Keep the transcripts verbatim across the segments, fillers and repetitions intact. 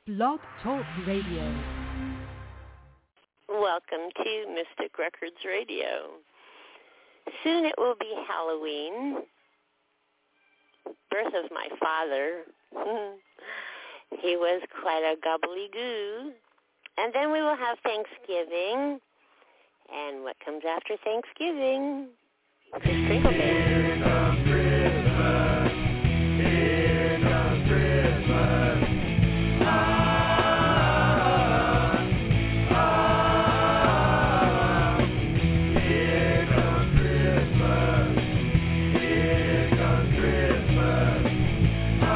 Blog Talk Radio. Welcome to Mystic Records Radio. Soon it will be Halloween, birth of my father. He was quite a gobbly-goo. And then we will have Thanksgiving. And what comes after Thanksgiving? The Sprinkle Band. Here comes Christmas. Here comes Christmas. Ah, ah. Here comes Christmas. Here comes Christmas. Ah,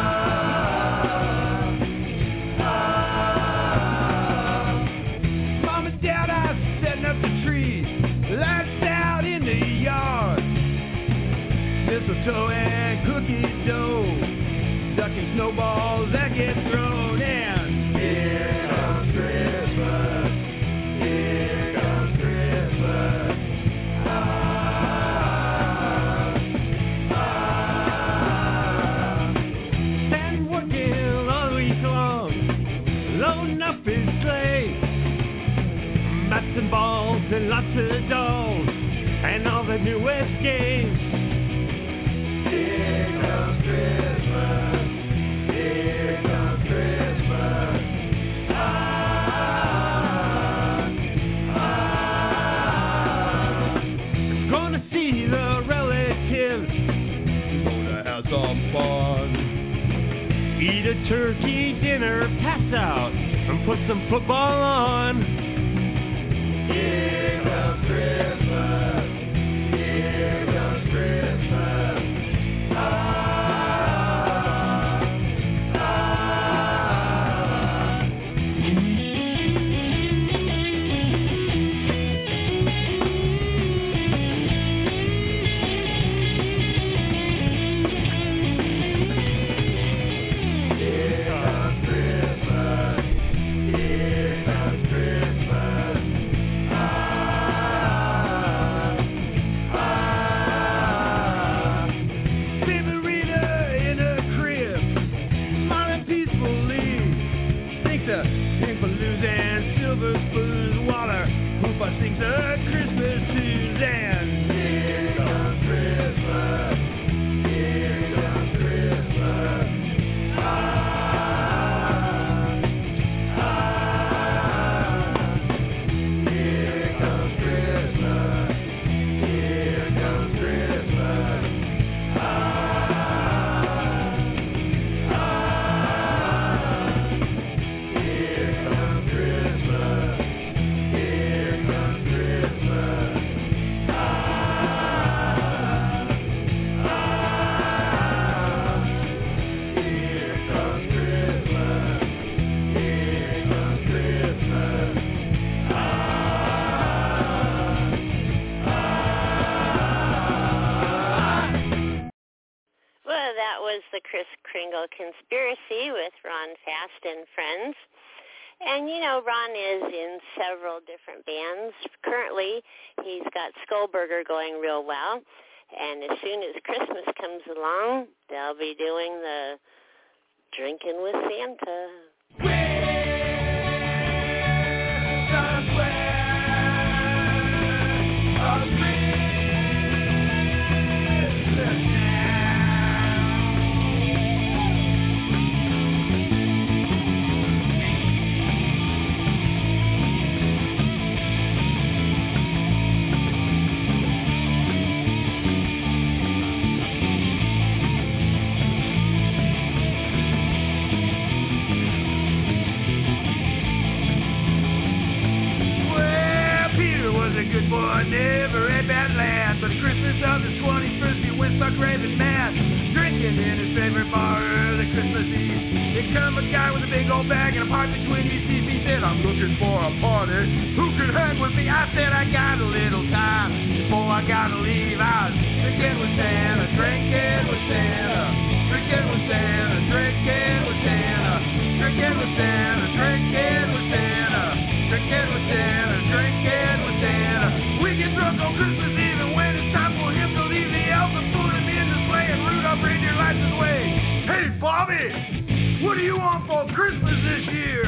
ah. Mom and Dad are setting up the tree. Lights out in the yard. Mistletoe and cookie dough. Ducking snowballs that get thrown in. Here comes Christmas. Here comes Christmas. Ah, ah. And working all week long. Loading up his sleigh. Bats and balls and lots of dolls. And all the newest games. Here comes Christmas. Here comes Christmas. Ah, ah. Gonna see the relatives. Gonna have some fun. Eat a turkey dinner, pass out, and put some football on. Here comes Christmas. Here comes Christmas. Ah, ah. Here comes Christmas. Here comes Christmas. Ah, ah. Baby Rita in her crib, smiling peacefully. Thinks of pink balloons and silver spoons. Water, Hoopa sings her Christmas tunes. And here comes Christmas. Here comes Christmas. Ah, ah. Here comes Christmas. Here comes Christmas. Ah, ah. Here comes Christmas. Here comes Christmas. Ah, ah. Here comes Christmas. Here comes Christmas. Ah, ah. Well, that was the Kris Kringle Conspiracy with Ron Fast and Friends. And, you know, Ron is in several different bands. Currently, he's got Skullburger going real well. And as soon as Christmas comes along, they'll be doing the Drinking with Santa. Well, Peter was a good boy, never had bad lad. But Christmas of the twenty-first, he went stark raving mad. Drinking in his favorite bar early Christmas Eve. Here come a guy with a big old bag and a pipe between his teeth. He said, I'm looking for a party. Who could hang with me? I said, I got a little time before I gotta leave. I was drinking with Santa, drinking with Santa. Drinking with Santa, drinking with Santa. Drinking with Santa, drinking with Santa. Drinking with Santa, drinking with Santa. We get drunk on Christmas Eve, and when it's time for him to leave the elf and put him in the sleigh and Rudolph reindeer lights his way. Hey, Bobby, what are you want for Christmas this year?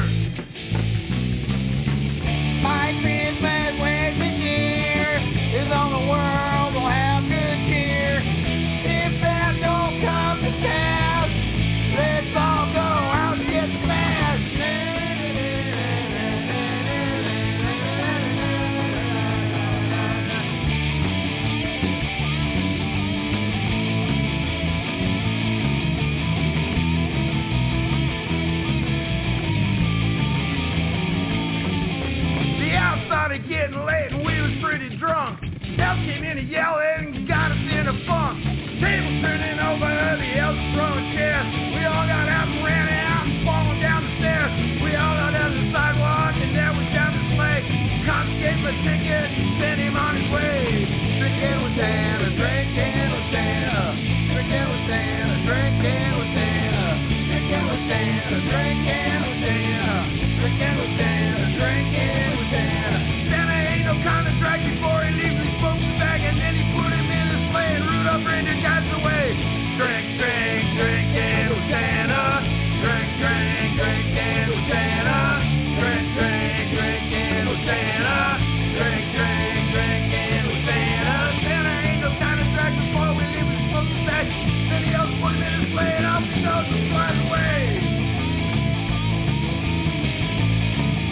My Christmas wish this year is on the world will have good cheer. If that don't come to pass, let's all go out and get smashed. Started getting late and we was pretty drunk. Elf came in and yelled and got us in a funk. Table turning over, the elves throwing chairs. We all got out and ran out and falling down the stairs. We all got down the sidewalk and there was down the sleigh. Confiscated my ticket and sent him on his way. Drinking with Santa, drinking with Santa. Drinking with Santa, drinking with Santa. Drinking with Santa, drinking with Santa. Drinking with Santa, drinking with Santa. Santa ain't no kind of drag before he leaves his folks back, and then he put him in his sleigh and Rudolph reindeer guides away. Drink, drink, drinking with Santa. Drink, drink, drinking with Santa. Drink, drink, drinking with Santa. Drink, drink, drinking with Santa. Santa ain't no kind of drag before we leave his folks back. Then he else put him in his sleigh and off he goes and flies away.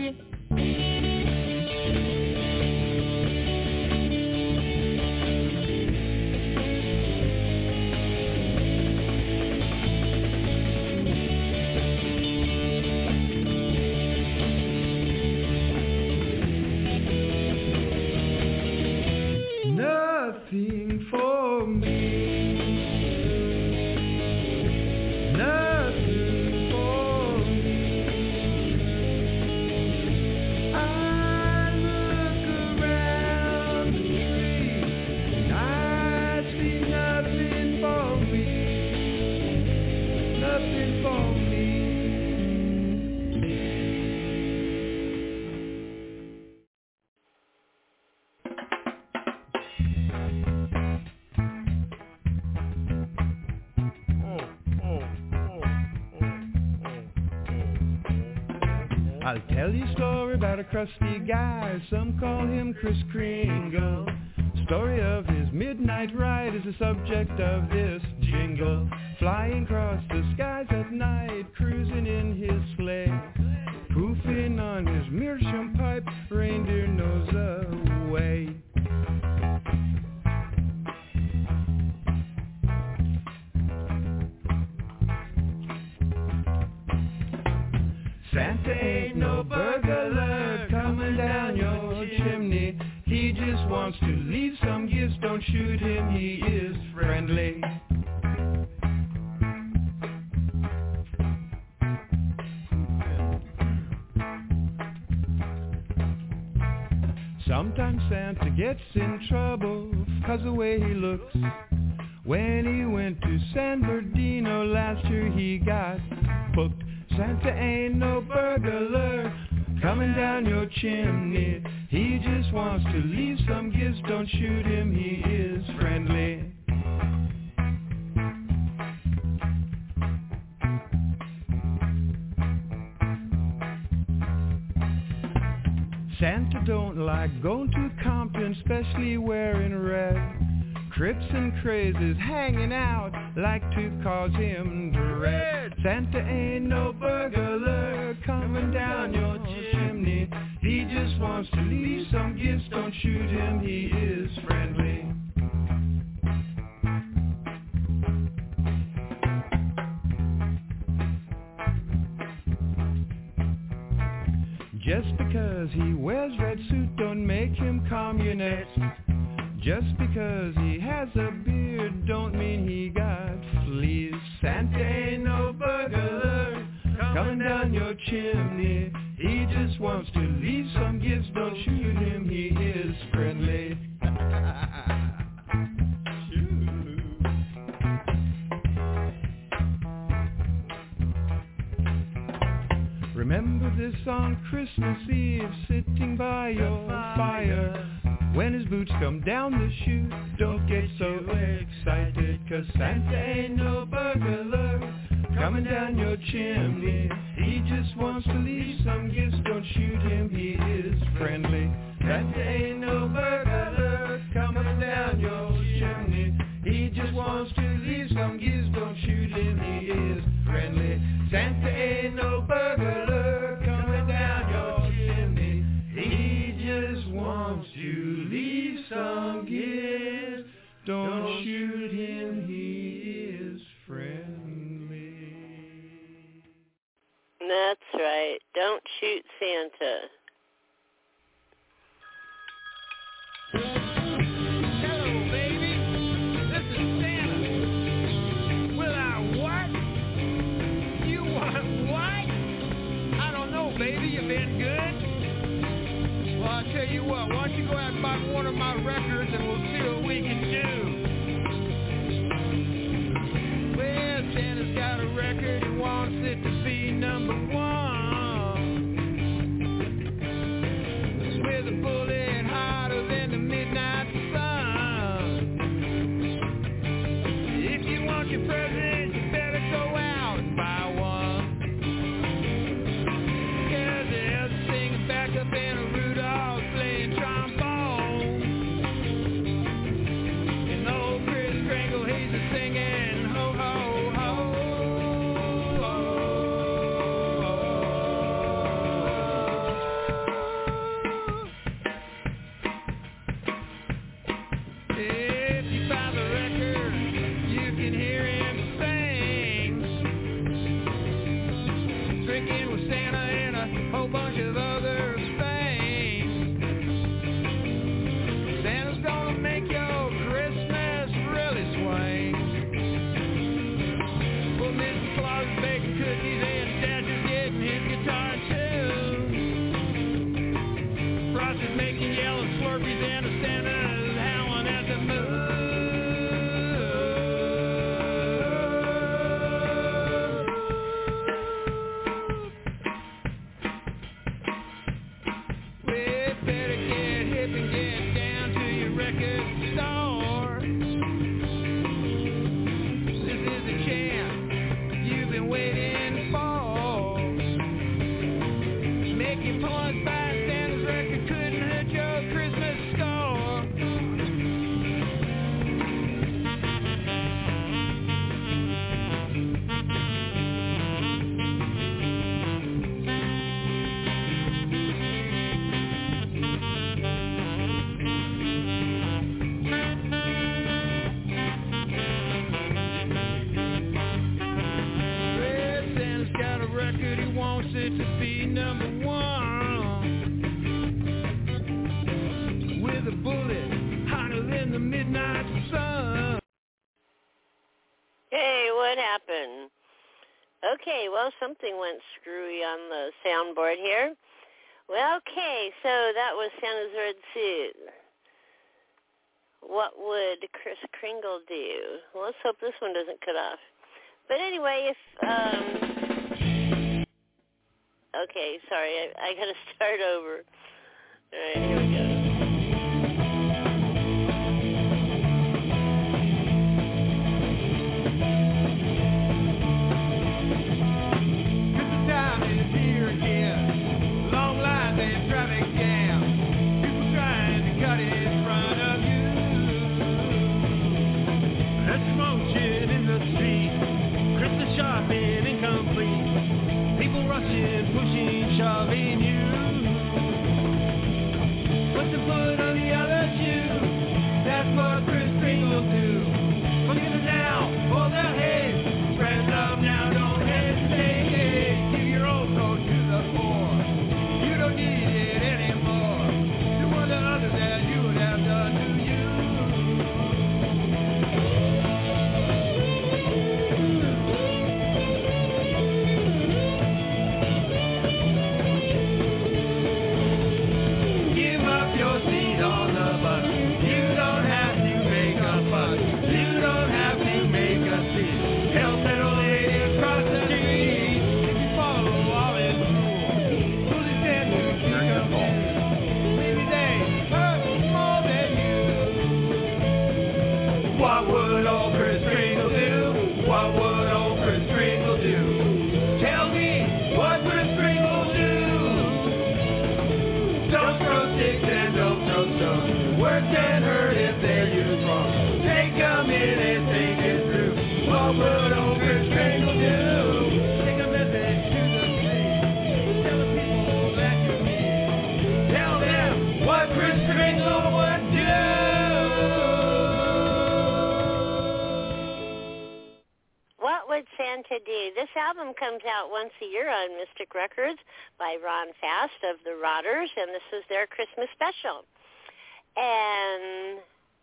Nothing for me. Nothing for me. I look around the tree and I see nothing for me. Nothing for me. I'll tell you a story about a crusty guy. Some call him Kris Kringle. Story of his midnight ride is the subject of this jingle. Flying across the skies at night, cruising in his sleigh, poofing on his meerschaum pipe, reindeer knows the way. Santa ain't no burglar coming down your chimney. He just wants to leave some gifts, don't shoot him, he is friendly. Sometimes Santa gets in trouble, cause the way he looks. When he went to San Bernardino last year he got booked. Santa ain't no burglar coming down your chimney. He just wants to leave some gifts, don't shoot him, he is friendly. Santa don't like going to Compton, especially wearing red. Crips and crazes hanging out like to cause him dread. Santa ain't no burglar coming down your chimney. He just wants to leave some gifts, don't shoot him, he is friendly. Just because he wears red suit don't make him communist. Just because he has a beard don't mean he got fleas. Santa ain't no burglar coming down your chimney. He just wants to leave some gifts, don't shoot him, he is friendly. Remember this on Christmas Eve, sitting by your fire. When his boots come down the chute, don't get so excited, cause Santa ain't no burglar coming down your chimney. He just wants to leave some gifts, don't shoot him, he is friendly. Santa ain't no burglar coming down your chimney. He just wants to leave some gifts, don't shoot him, he is friendly. Santa ain't no burglar coming down your chimney. He just wants to leave some gifts, don't shoot him, he is friendly. That's right. Don't shoot Santa. Hello, baby. This is Santa. Will I what? You want what? I don't know, baby. You been good? Well, I'll tell you what. Why don't you go out and buy one of my records and we'll see what we can do. Well, Santa's got a record. He wants it to be number one. With a bullet hotter than the midnight sun. If you want your present, you better go out and buy one. Cause there's a singer back up in a Rudolph playing trombone. whole bunch of other things. Santa's gonna make your Christmas really swing. Well, Mister Claus is baking cookies and Santa's getting his guitar tuned. Frosty's making yellow Slurpees and a Santa's howling at the moon. It to be number one with a bullet hotter than the midnight sun. Hey, what happened? Okay, well, something went screwy on the soundboard here. Well, okay, so that was Santa's Red Suit. What would Kris Kringle do? Well, let's hope this one doesn't cut off. But anyway, if... um Okay, sorry, I, I gotta start over. All right, here we go. Christmas time is here again. Long lines and traffic jams. People trying to cut in front of you. There's commotion in the street. Christmas shopping incomplete. People rushing, pushing, shoving you. What's the foot on the other shoe? That's what Kris Kringle do. Forget it now, hold their heads. Spread love now, don't hesitate. Give your old coat to the poor. You don't need it anymore. Do unto others as you would have done to you. What would old Kris Kringle do? What would old Kris Kringle do? Tell me, what Kris Kringle do? Don't throw sticks and don't throw stones. Words can hurt if they're used wrong. Take a minute, think it through. What would old Kris Kringle do? Take a message to the street. Tell the people that you meet. Tell them what Kris Kringle would do. What would Santa do? This album comes out once a year on Mystic Records by Ron Fast of the Rotters, and this is their Christmas special. And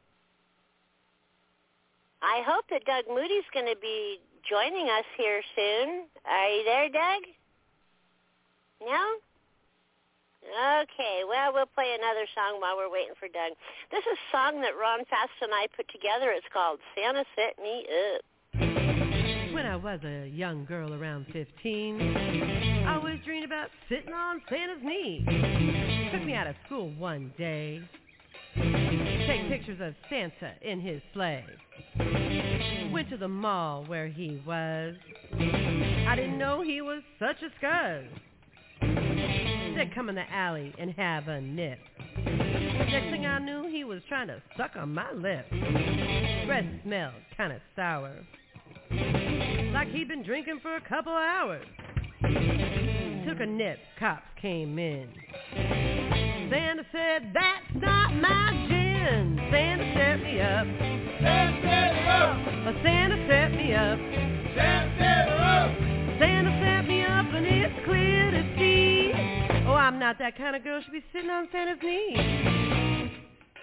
I hope that Doug Moody's going to be joining us here soon. Are you there, Doug? No? Okay, well, we'll play another song while we're waiting for Doug. This is a song that Ron Fast and I put together. It's called Santa Set Me Up. When I was a young girl around fifteen, I always dreamed about sitting on Santa's knee. Took me out of school one day, take pictures of Santa in his sleigh. Went to the mall where he was. I didn't know he was such a scuzz. Said come in the alley and have a nip. Next thing I knew, he was trying to suck on my lip. Breath smelled kind of sour, like he'd been drinking for a couple of hours. Took a nip, cops came in. Santa said, that's not my gin. Santa set me up. Santa set me up. Santa set me up. Santa set me up. Santa set me up, and it's clear to see not that kind of girl should be sitting on Santa's knee.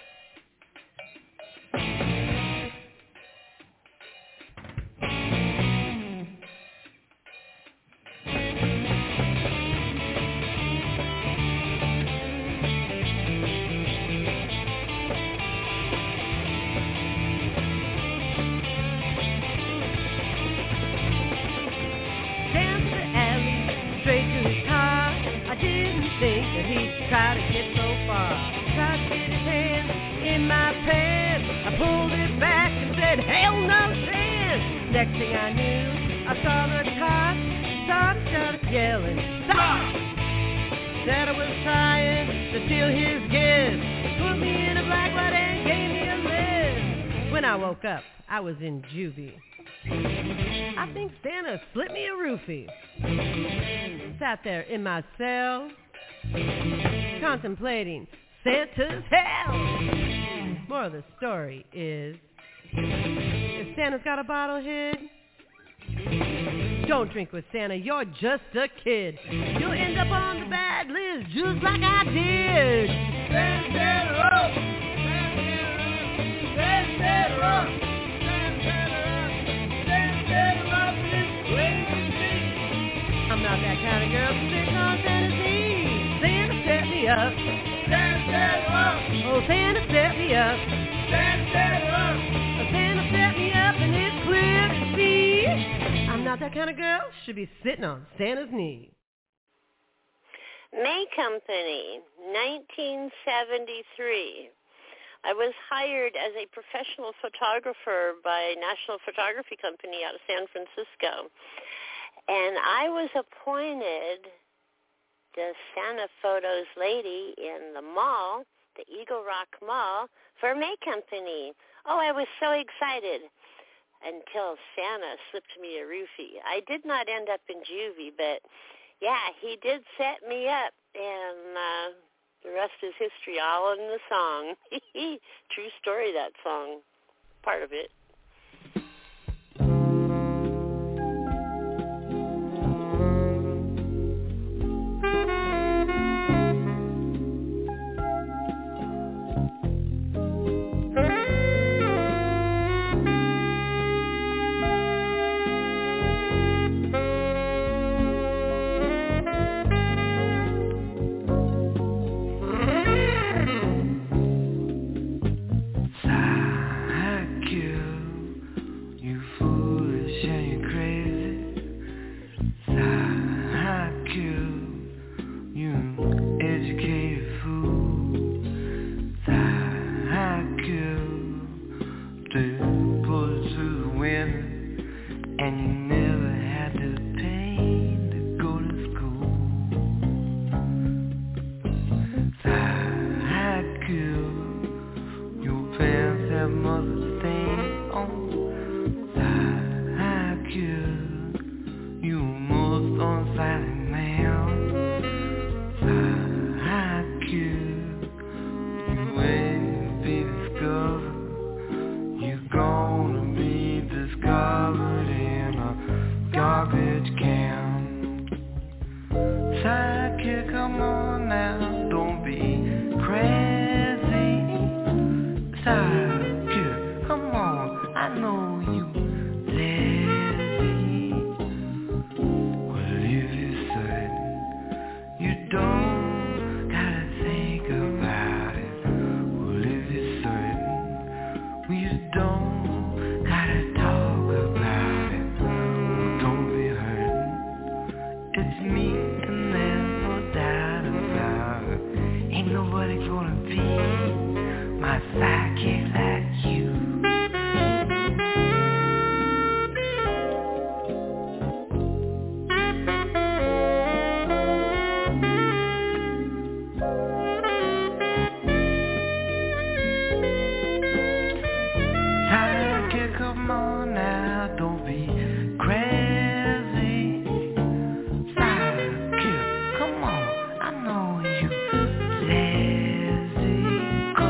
Try to get so far, tried to get his hand in my pants. I pulled it back and said, hell no chance. Next thing I knew, I saw the cops, started, started yelling, stop! Said I was trying to steal his gift, put me in a black light and gave me a lift. When I woke up, I was in juvie. I think Santa slipped me a roofie. Sat there in my cell, contemplating Santa's hell. Moral of the story is, if Santa's got a bottle hid, don't drink with Santa, you're just a kid. You'll end up on the bad list just like I did. Santa, Santa up, Santa, Santa up, Santa, Santa up, this crazy. I'm not that kind of girl sitting on Santa's knee. Set me up, Santa set up. Oh, Santa set me up, Santa set up. Oh, Santa set me up, and it's clear to see I'm not that kind of girl. Should be sitting on Santa's knee. May Company, nineteen seventy-three. I was hired as a professional photographer by National Photography Company out of San Francisco, and I was appointed the Santa Photos lady in the mall, the Eagle Rock Mall, for May Company. Oh, I was so excited until Santa slipped me a roofie. I did not end up in juvie, but yeah, he did set me up, and uh, the rest is history, all in the song. True story, that song, part of it. Come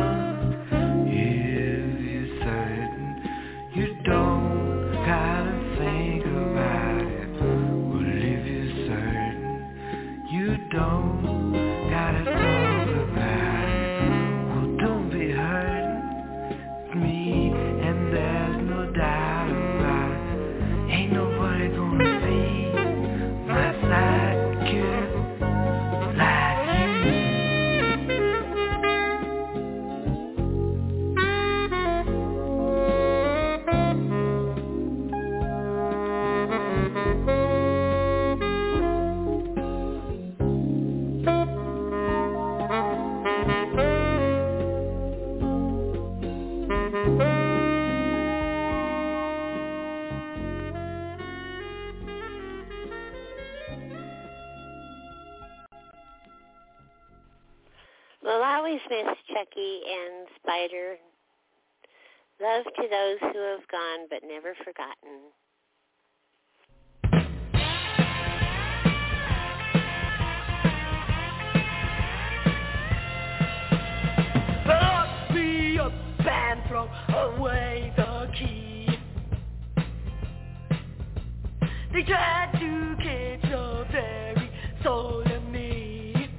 We'll always miss Chucky and Spider. Love to those who have gone but never forgotten. Lock me up and throw away the key. They tried to catch the very soul of me.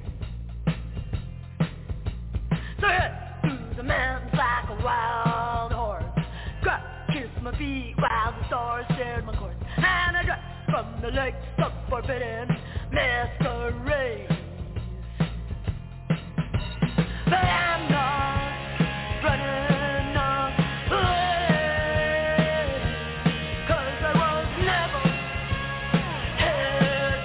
So I head through the mountains like a wild horse. Cry, kiss my feet while the stars shared my course. And I drive from the lakes of forbidden masquerades. But I'm not running away, 'cause I was never here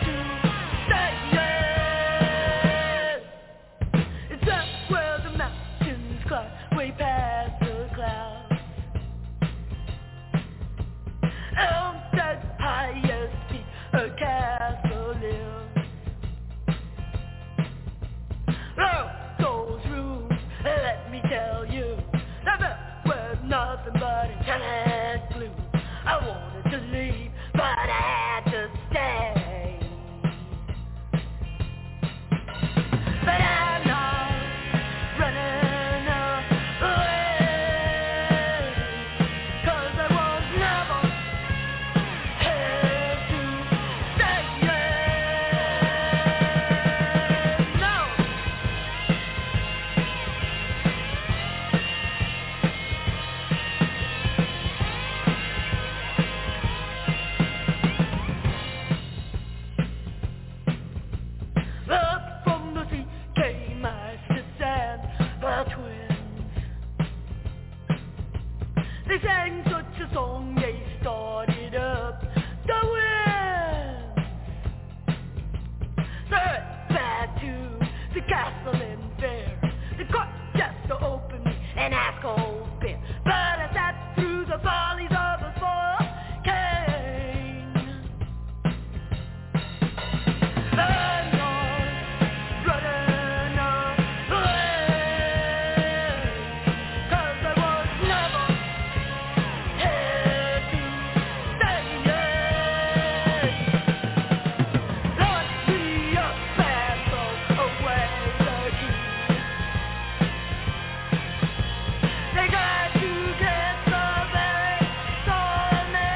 to stay. It's up where the mountains climb way past the clouds. On that highest peak a castle lives. Oh, those rooms, let me tell you, never were nothing but enchanted blue. I wanted to leave, but I had to stay. But I'm not running away, 'cause I was never here to stay. No. Up from the sea came my sisters and the twins. They sang such a song, they started up the wind. So I went back to the castle in fair. The court just to open me and ask cold beer. But I sat through the follies of the spoiled king. I'm not running away, 'cause I was never here to stay. Lock me up and throw away the key. They tried to get the very soul of me.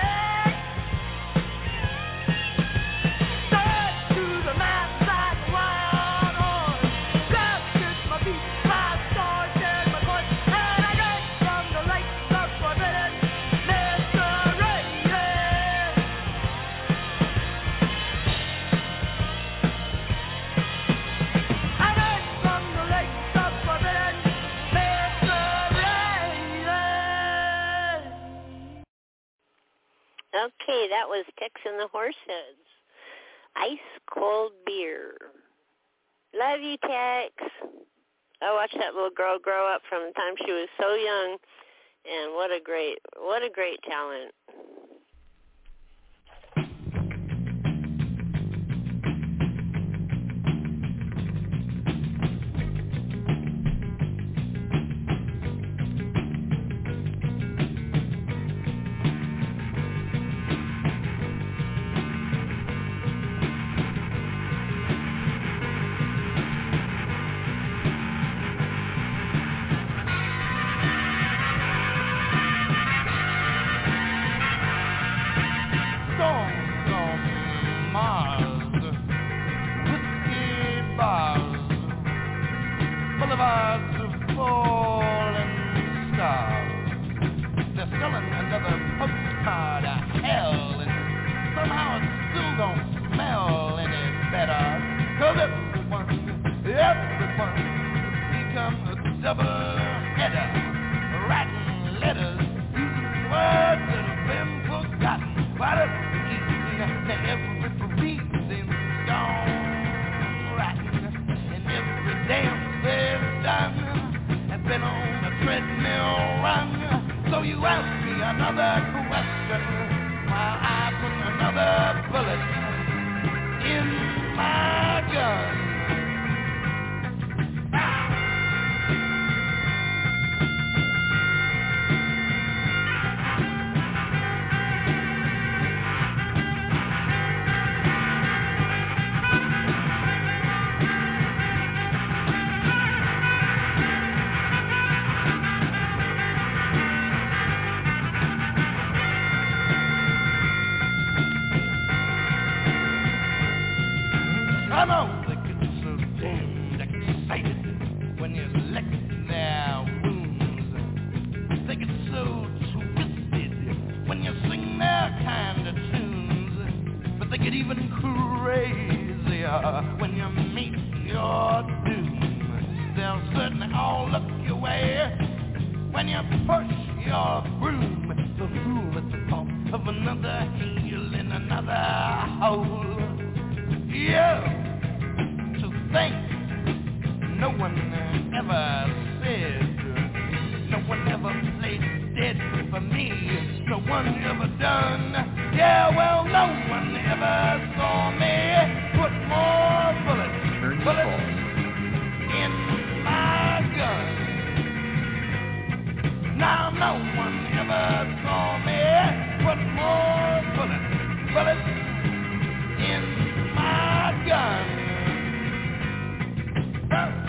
Straight to the mountains like a wild horse. Grabbed kiss my feet, my stars shared my course. And I drank from the lakes of forbidden mystery. I drank from the lakes of forbidden mystery. Okay, that was Tex and the Horseheads. Ice cold beer. Love you, Tex. I watched that little girl grow up from the time she was so young, and what a great, what a great talent. Songs on Mars, whiskey bars, boulevards of falling stars. They're selling another postcard of hell, and somehow it still don't smell any better. 'Cause everyone, everyone has become a double-header, writing letters, using words that have been forgotten. Why does it mean that every breathing's gone rotten, and every damn thing done has been on a treadmill run? So you ask me another question while I put another bullet in my gun. Ah! excited when you lick their wounds. They get so twisted when you sing their kind of tunes. But they get even crazier when you meet your doom. They'll certainly all look your way when you push your broom. The fool at the thought of another heel in another hole. Yeah, to think no one ever said, no one ever played dead for me, no one ever done. Yeah, well, no one ever saw me put more bullets, bullets in my gun. Now no one ever saw me put more bullets, bullets in my gun. Oh.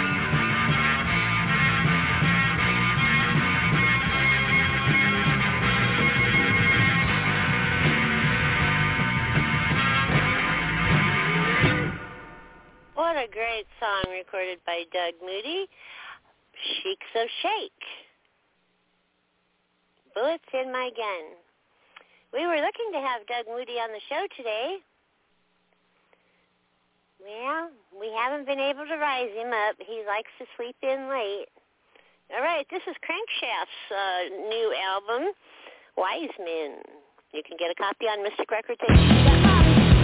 What a great song recorded by Doug Moody, Sheiks of Shake. Bullets in my gun. We were looking to have Doug Moody on the show today. Well, we haven't been able to rise him up. He likes to sleep in late. All right, this is Crankshaft's uh, new album, Wise Men. You can get a copy on Mystic Records H Q dot com.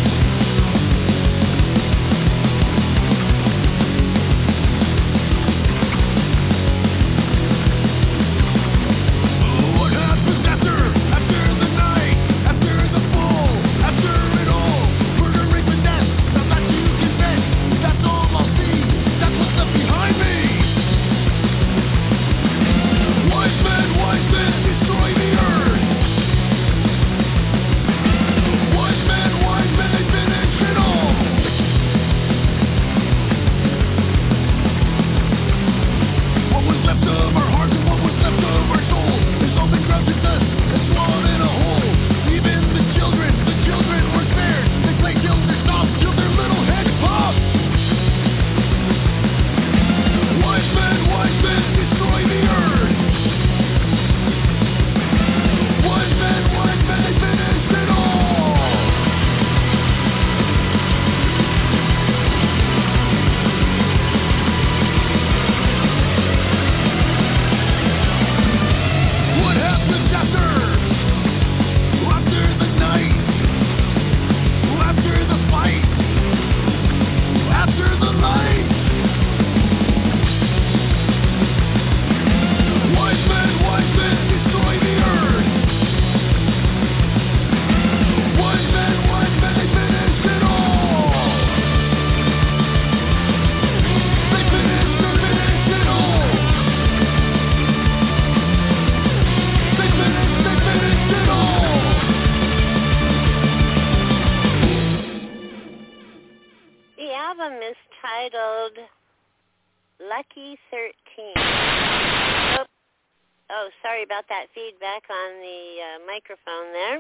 Lucky thirteen. Oh, oh, sorry about that feedback on the uh, microphone there.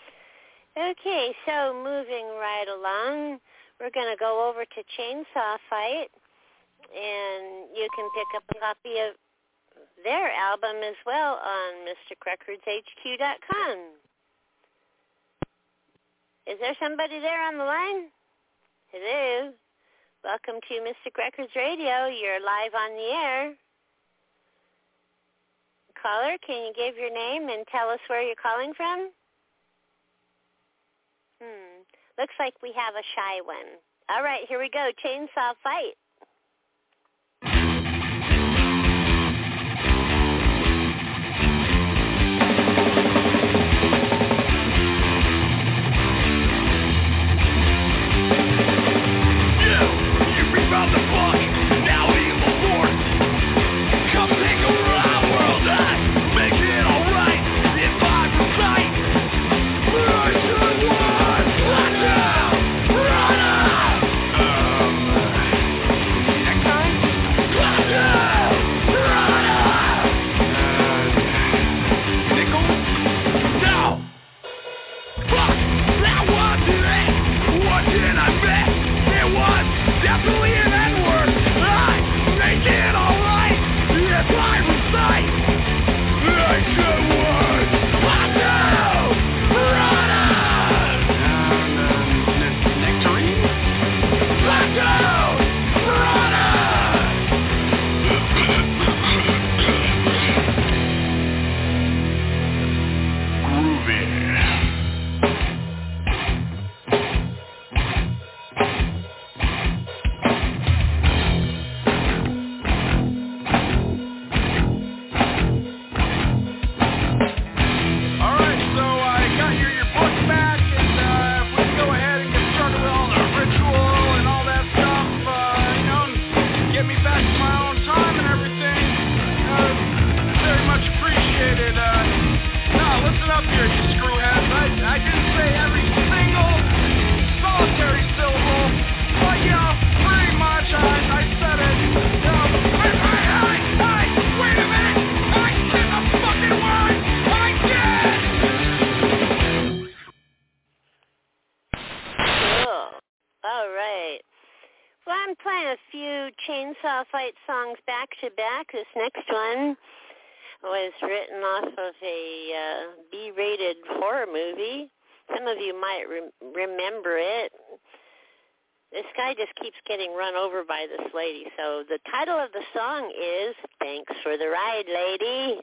Okay, so moving right along, we're going to go over to Chainsaw Fight, and you can pick up a copy of their album as well on Mystic Records H Q dot com. Is there somebody there on the line? Hello? Welcome to Mystic Records Radio. You're live on the air. Caller, can you give your name and tell us where you're calling from? Hmm. Looks like we have a shy one. All right, here we go. Chainsaw Fight. About the book, now evil force. Come take over our world, I make it alright. If I recite, I should want, watch out, run out. Um, chainsaw fight songs back to back. This next one was written off of a uh, B-rated horror movie. Some of you might re- remember it. This guy just keeps getting run over by this lady. So the title of the song is Thanks for the Ride, Lady.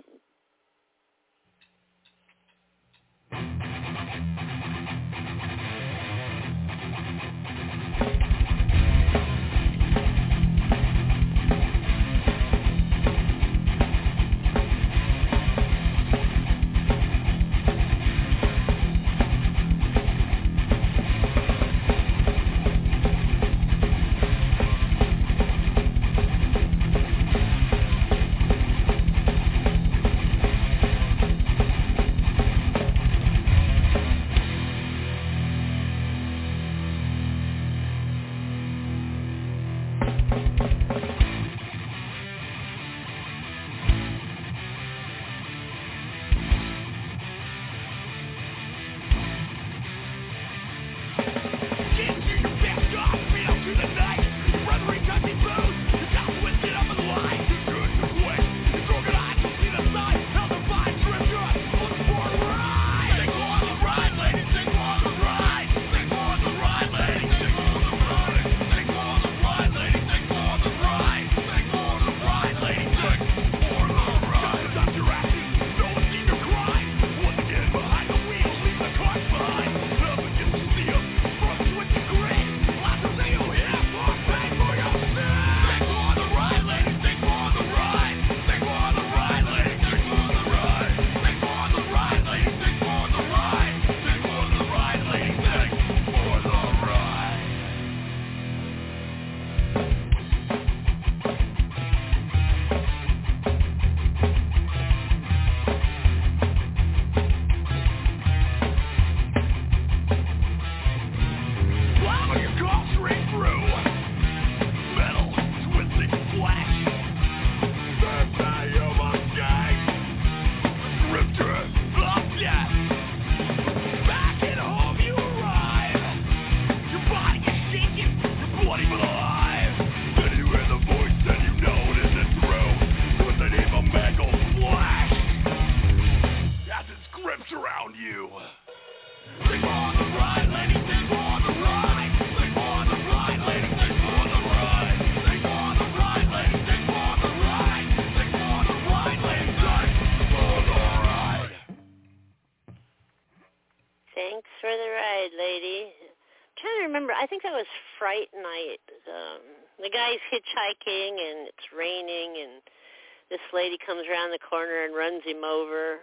Fright Night. Um, the guy's hitchhiking and it's raining and this lady comes around the corner and runs him over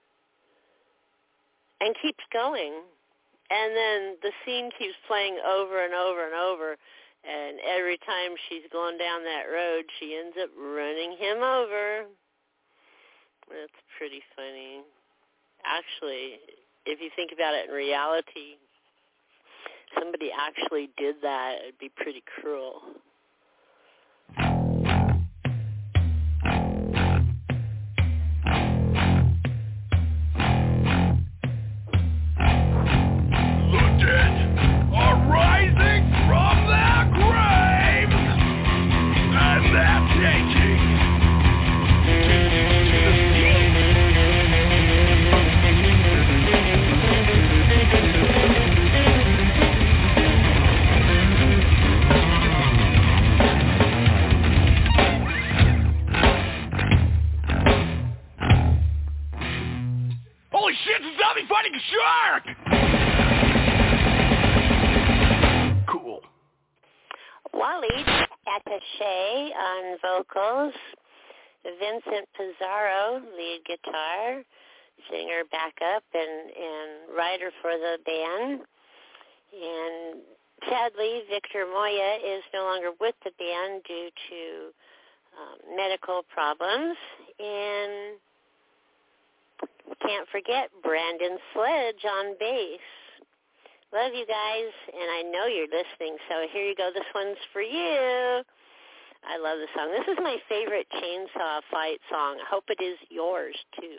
and keeps going. And then the scene keeps playing over and over and over, and every time she's going down that road, she ends up running him over. That's pretty funny. Actually, if you think about it in reality, somebody actually did that, it'd be pretty cruel. The dead are rising from their graves, and they're taking Holy shit, it's a zombie fighting a shark! Cool. Waleed Attaché on vocals, Vincent Pizarro, lead guitar, singer backup and, and writer for the band. And sadly, Victor Moya is no longer with the band due to um, medical problems. And can't forget Brandon Sledge on bass. Love you guys, and I know you're listening, so here you go. This one's for you. I love the song. This is my favorite chainsaw fight song. I hope it is yours, too.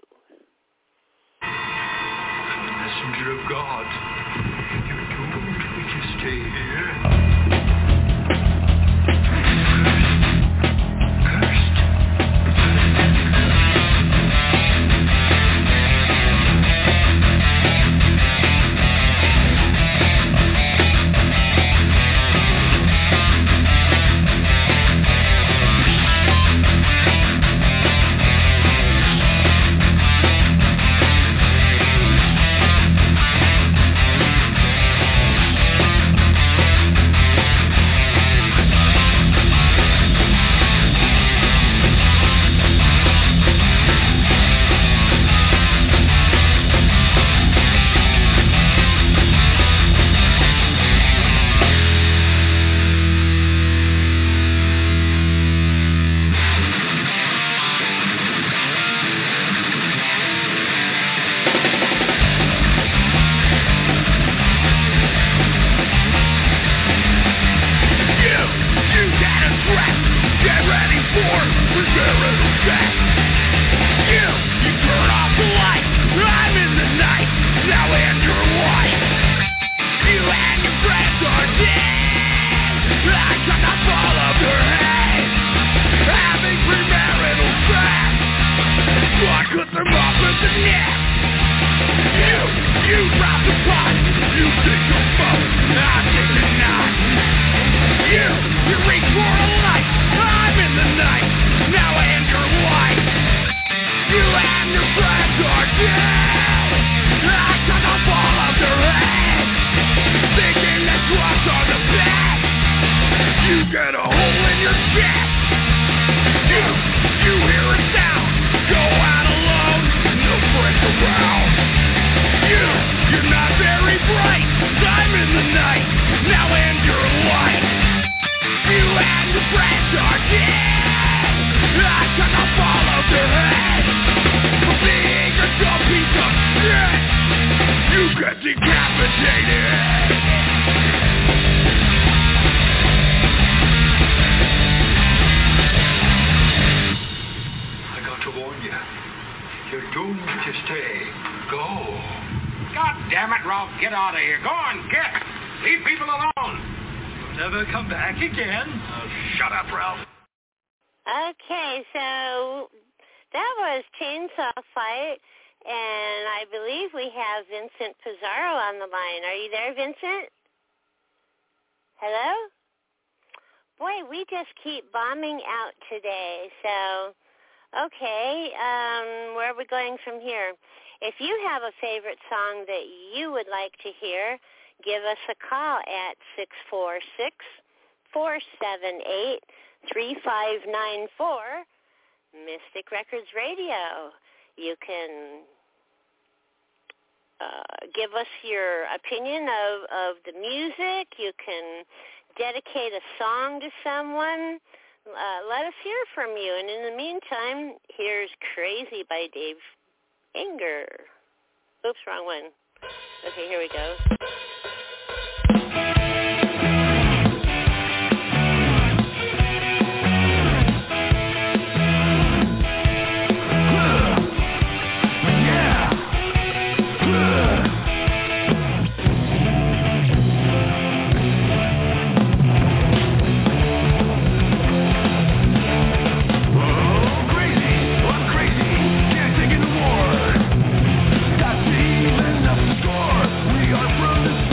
I'm the messenger of God. You're doomed if you stay here. doomed to stay. Go. God damn it, Ralph, get out of here. Go on, get. Leave people alone. You'll never come back again. Oh, shut up, Ralph. Okay, so that was Chainsaw Fight, and I believe we have Vincent Pizarro on the line. Are you there, Vincent? Hello? Boy, we just keep bombing out today, so, okay, um, where are we going from here? If you have a favorite song that you would like to hear, give us a call at six four six, four seven eight, three five nine four, Mystic Records Radio. You can uh, give us your opinion of, of the music. You can dedicate a song to someone. Uh, let us hear from you. And in the meantime, here's Crazy by Dave Anger. Oops, wrong one. Okay, here we go. We are from the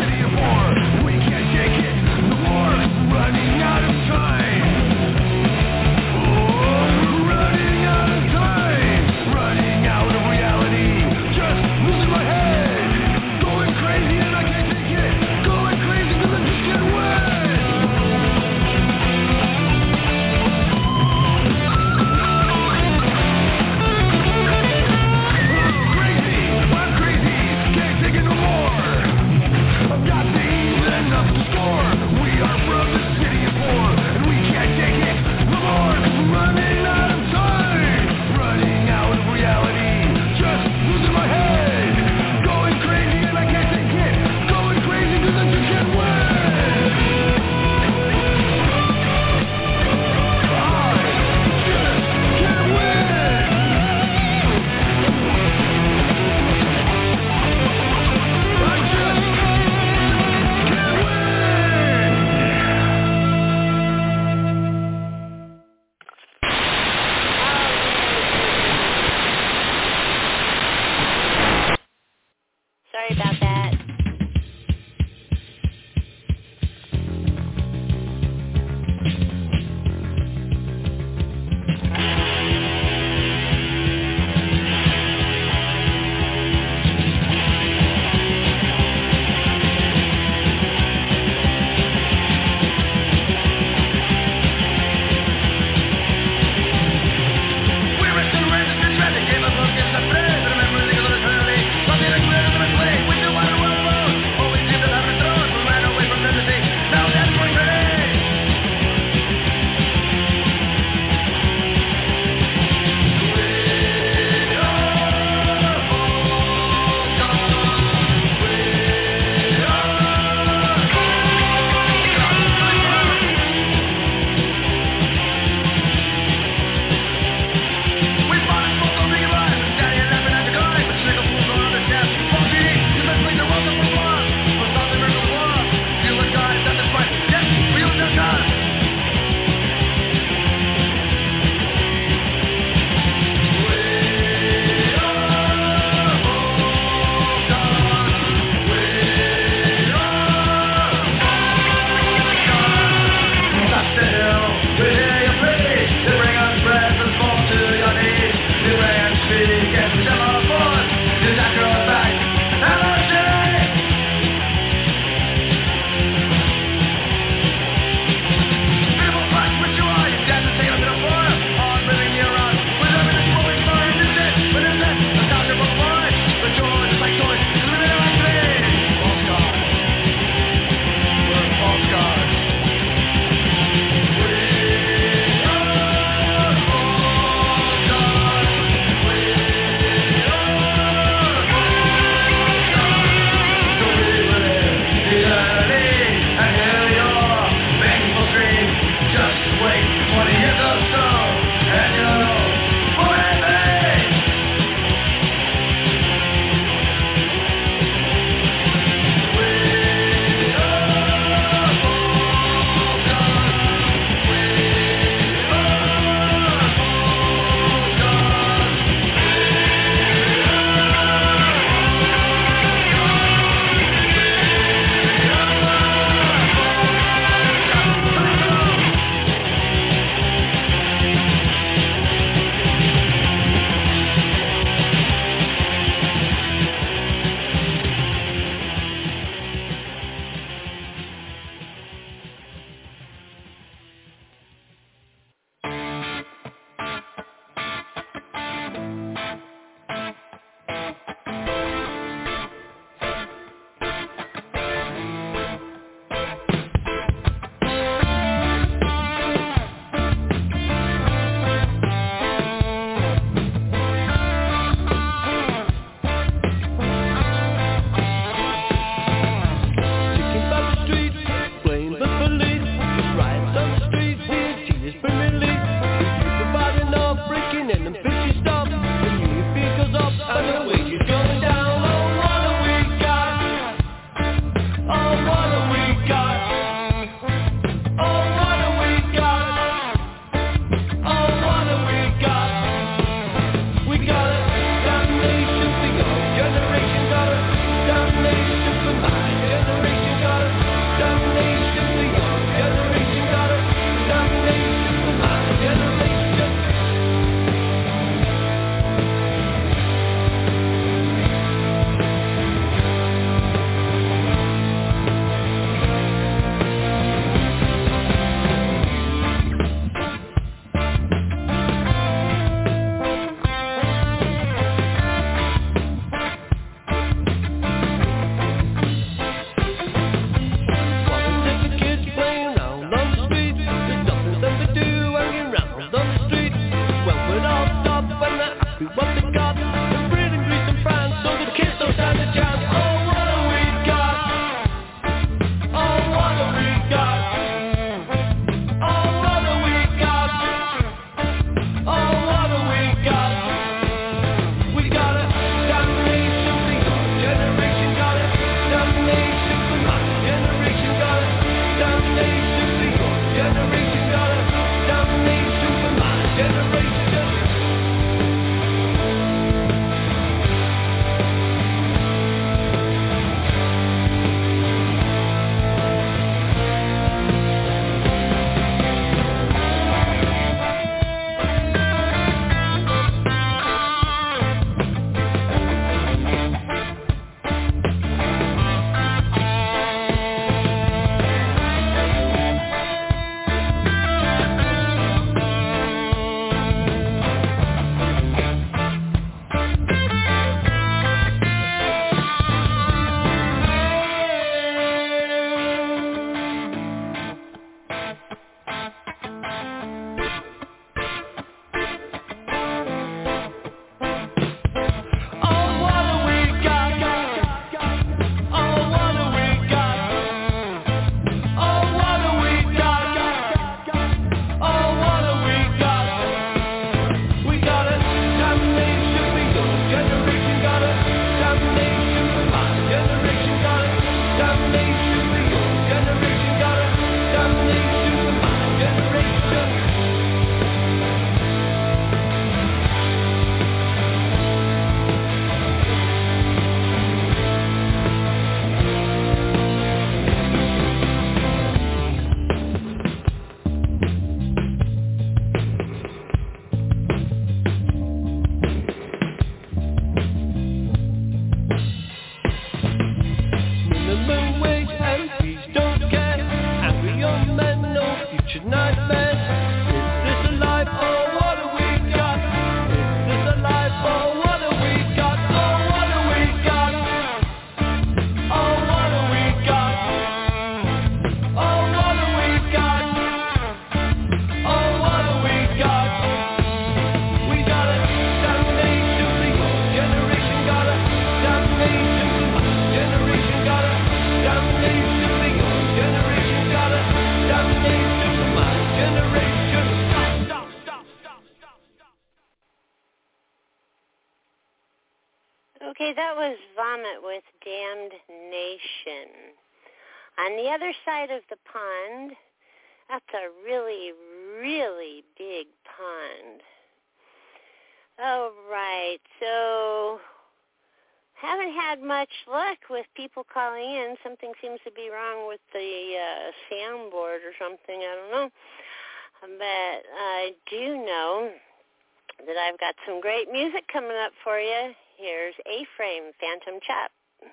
Okay, that was Vomit with Damned Nation. On the other side of the pond, that's a really, really big pond. All right, so haven't had much luck with people calling in. Something seems to be wrong with the uh, soundboard or something. I don't know. But I do know that I've got some great music coming up for you. Here's A-Frame, Phantom Chop.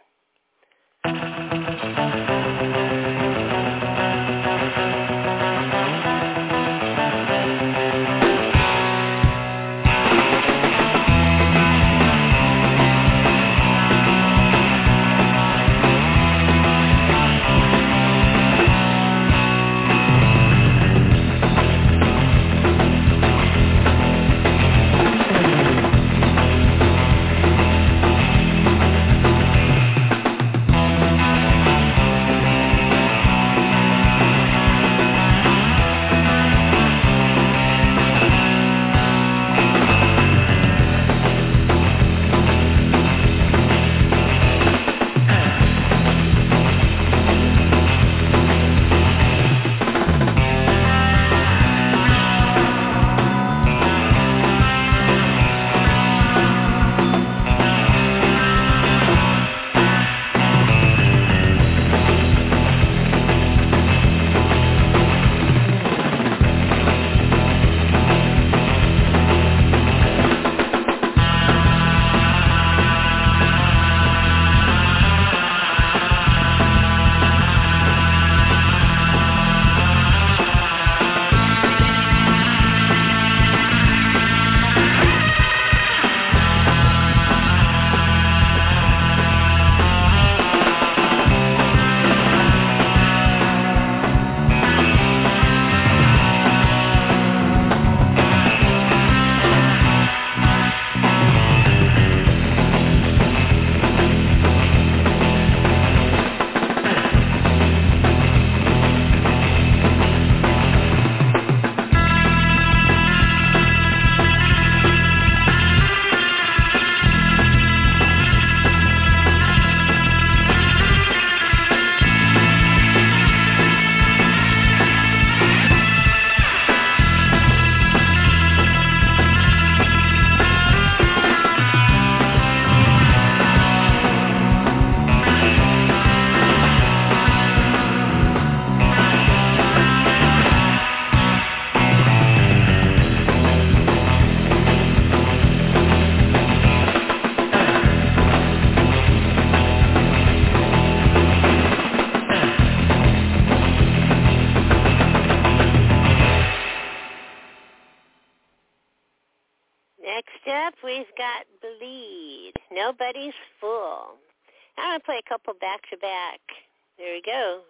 We've got Bleed. Nobody's Fool. I'm going to play a couple back to back. There we go.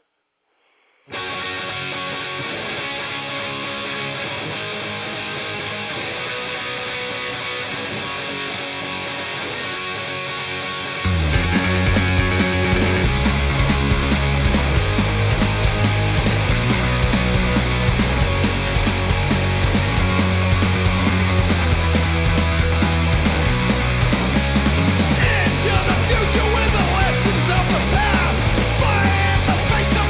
Into the future with the lessons of the past. Fire in the face of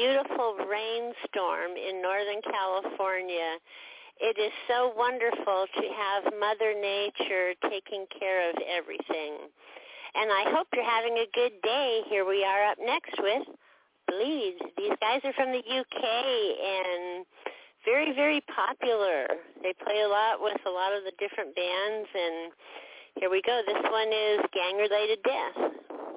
beautiful rainstorm in Northern California. It is so wonderful to have Mother Nature taking care of everything. And I hope you're having a good day. Here we are up next with Bleed. These guys are from the U K and very, very popular. They play a lot with a lot of the different bands, and here we go. This one is Gang-Related Death.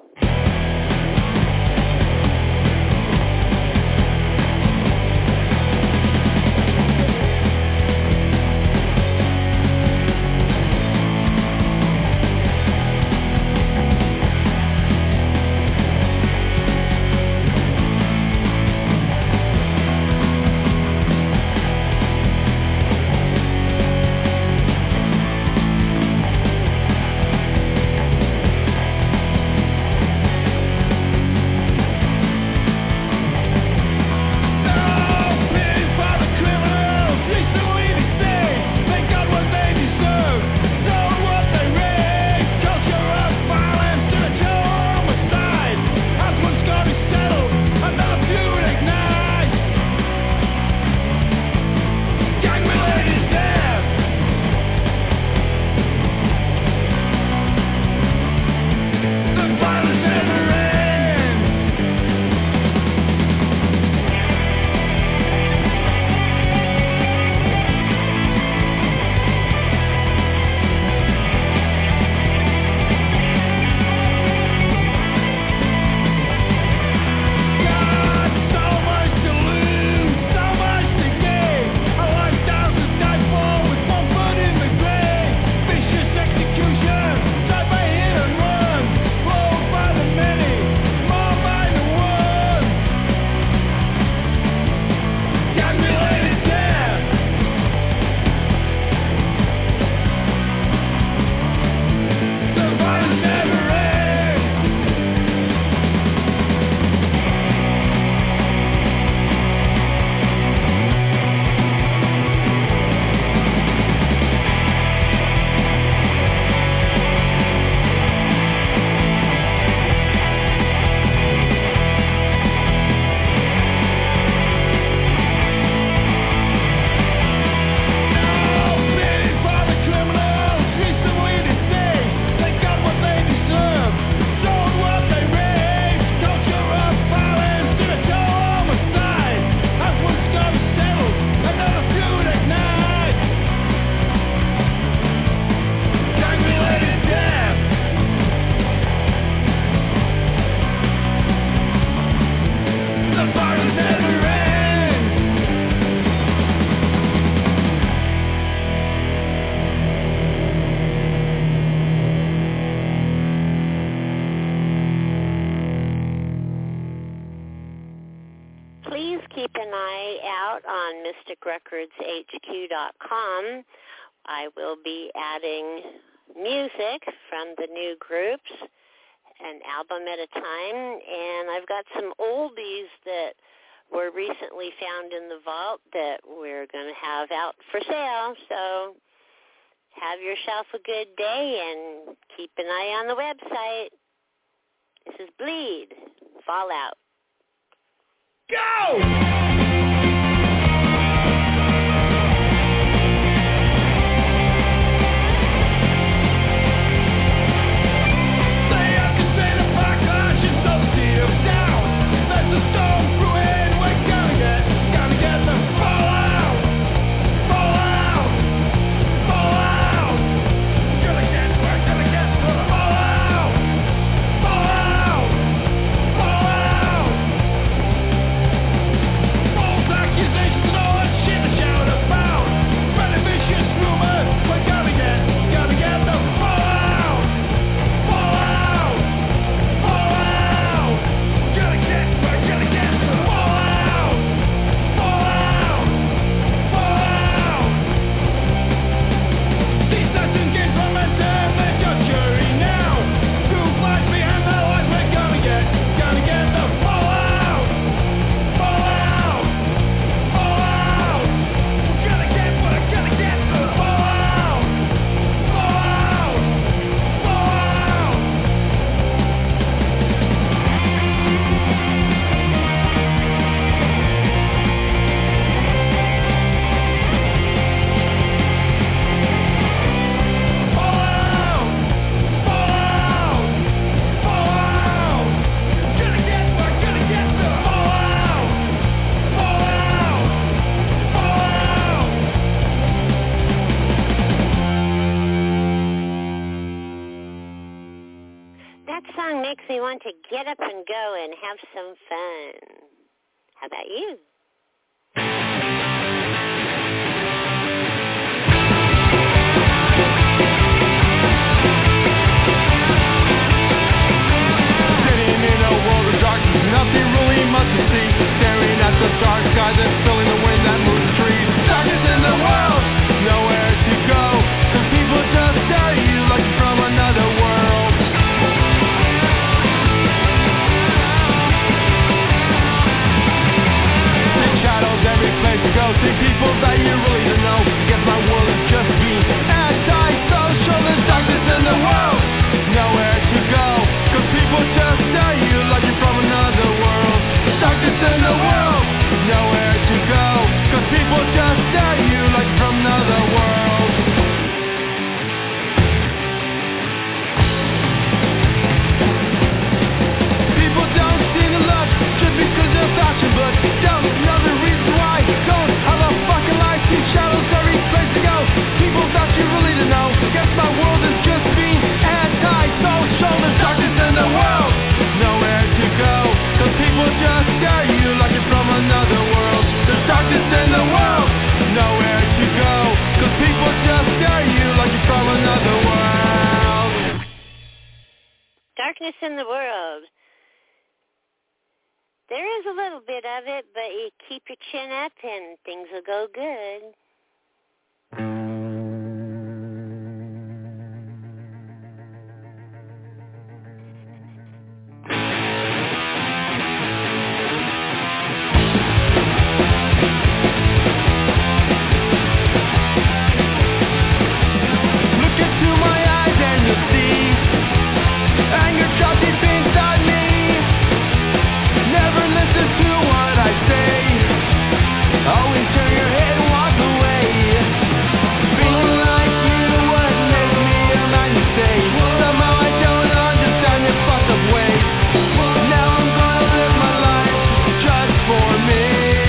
mystic records h q dot com. I will be adding music from the new groups, an album at a time, and I've got some oldies that were recently found in the vault that we're going to have out for sale. So have yourself a good day and keep an eye on the website. This is Bleed, Fallout. Go! time to get up and go and have some fun. How about you? Sitting in a world of darkness, nothing really much to see. Staring at the dark skies and feeling the wind that moves the trees. Darkness in the world, nowhere to go. Cause people just stare at you like you're from another world. See shadows every place you go. See people that you really don't know. Guess my world is just being anti-social. There's darkness in the world, nowhere to go. Cause people just stare at you like you're from another world. There's darkness in the world, nowhere to go. Cause people just stare at you like you're from another world. People don't see the love just because they're fashion, but don't know the reason why. Don't have a fucking life, see shadows every place to go. People that you really don't know. Guess my world is just being anti-social. There's darkness in the world, nowhere to go. Cause people just stare at you like you're from another world. There's darkness in the world, nowhere to go. Cause people just stare at you like you're from another world. Darkness in the world. There is a little bit of it, but you keep your chin up and things will go good. Look into my eyes and you'll see anger trapped deep inside me. Never listen to what I say. Always turn your head and walk away. Feeling like you would make me a man to say. Somehow I don't understand your fucked up ways. Now I'm gonna live my life just for me.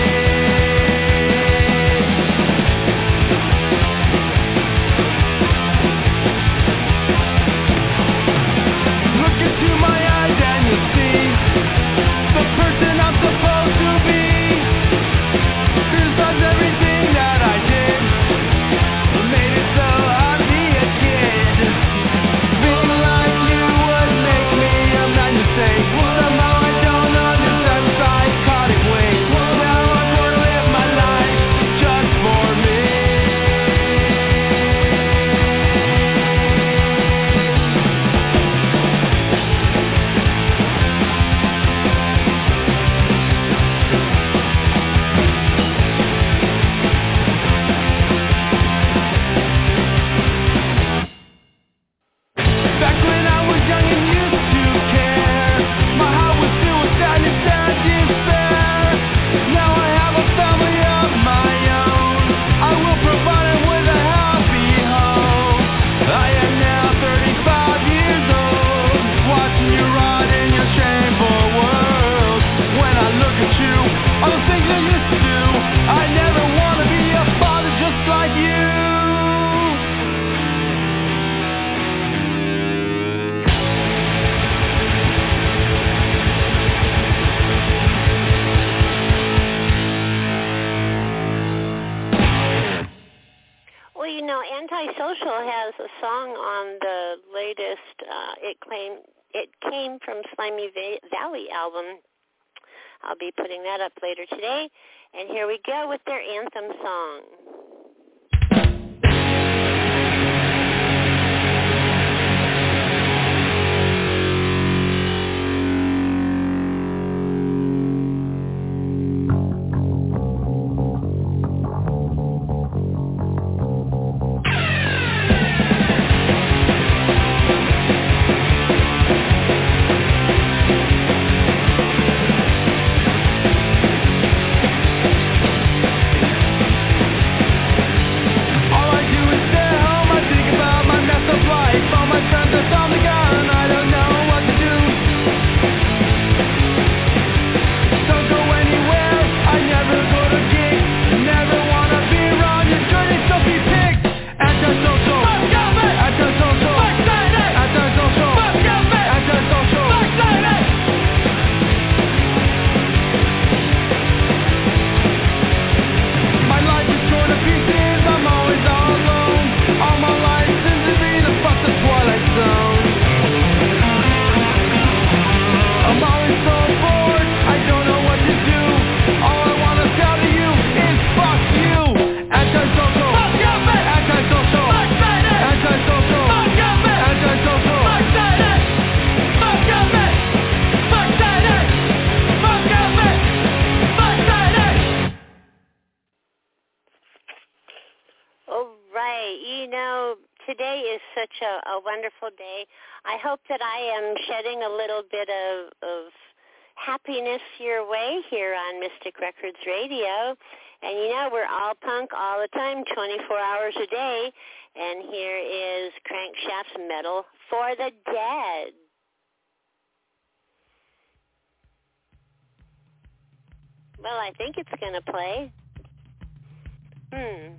Look into my eyes and you'll see the person I'm supposed to be. Criticize everything that I did. Made it so hard to be a kid. Feeling like you would make me a man to say. Somehow I don't understand psychotic ways. Now I'm gonna live my life just for me. Back when I was young and used to care, my heart was filled with sadness and despair. Now I have a family of my own. I will provide it with a happy home. I am now thirty-five years old, watching you rot in your shameful world. When I look at you, all the things I used to do, I never want to be a father just like you. Well, you know, Antisocial has a song on the latest. Uh, it claim it came from Slimy Va- Valley album. I'll be putting that up later today. And here we go with their anthem song. today is such a, a wonderful day. I hope that I am shedding a little bit of, of happiness your way here on Mystic Records Radio. And you know, we're all punk all the time, twenty-four hours a day. And here is Crankshaft's Metal for the Dead. Well, I think it's going to play. Hmm.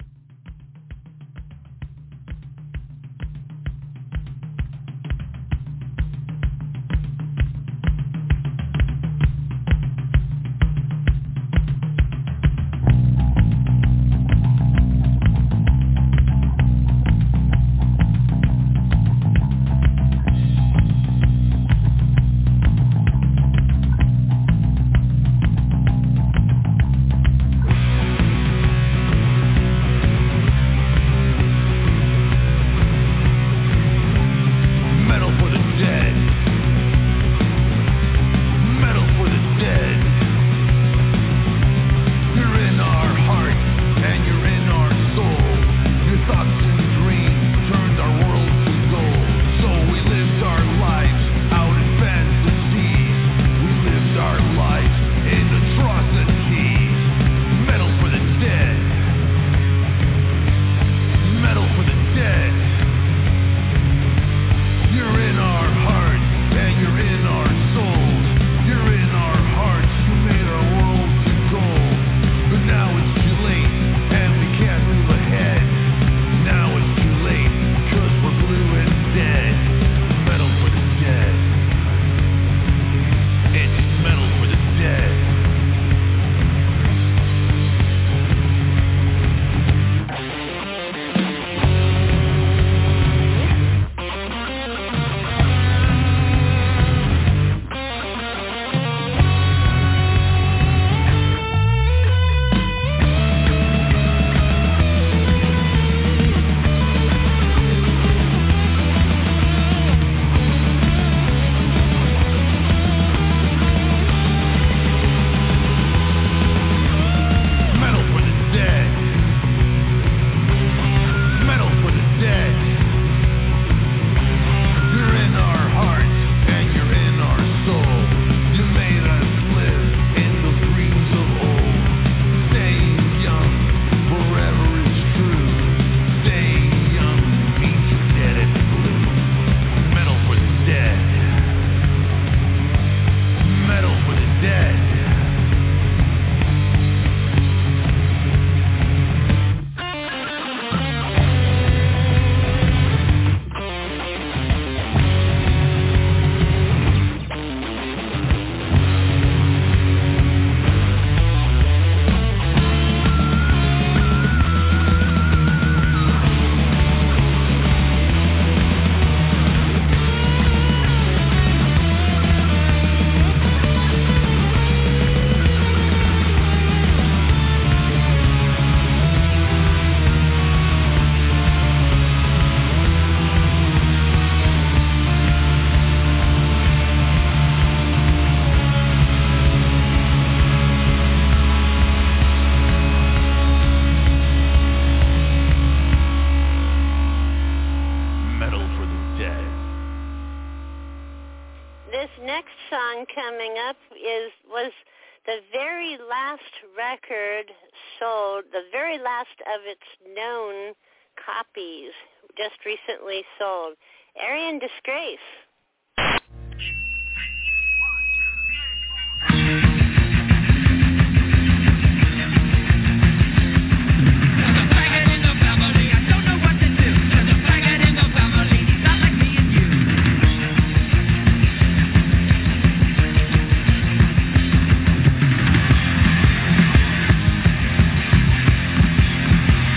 Coming up is was the very last record sold, the very last of its known copies, just recently sold. Aryan Disgrace.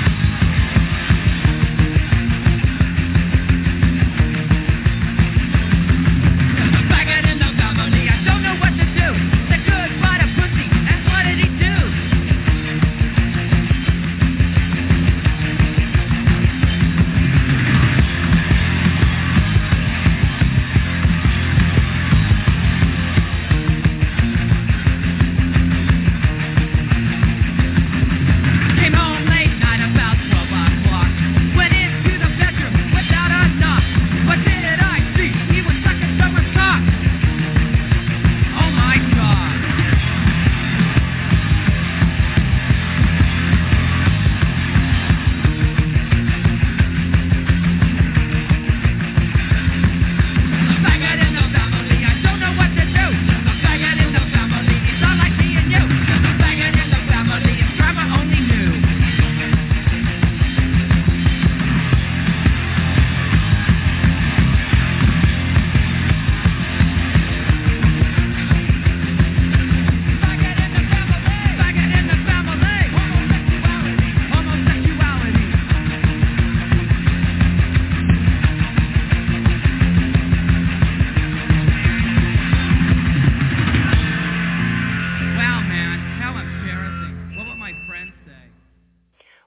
Thank